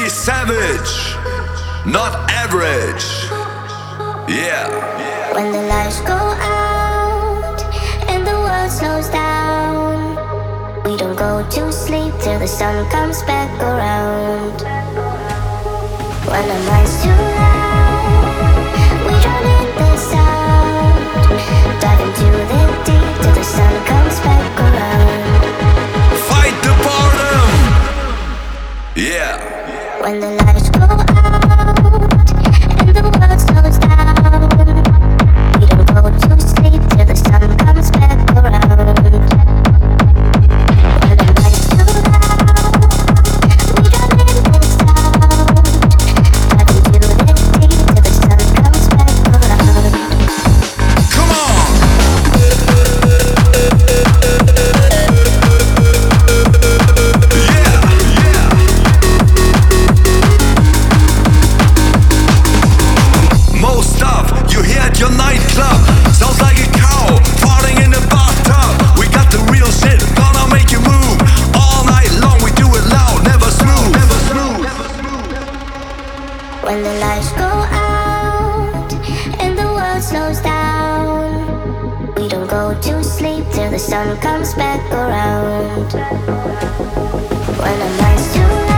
Be savage, not average. Yeah. When the lights go out and the world slows down, we don't go to sleep till the sun comes back around. When the mind's too loud, we drown in the sound, dive into the deep till the sun comes back around. Fight the boredom. Yeah. When the lights go out and the world slows down, we don't go to sleep till the sun comes back around. When the lights too loud, we drown in the sound, dive into the deep till the sun comes back around. Come on. Yeah, yeah. Most stuff you hear at your nightclub sounds like a cow farting in a bathtub. We got the real shit, gonna make you move. All night long we do it loud, never smooth. Never smooth. When the lights go out and the world slows down, we don't go to sleep till the sun comes back around. When the night's too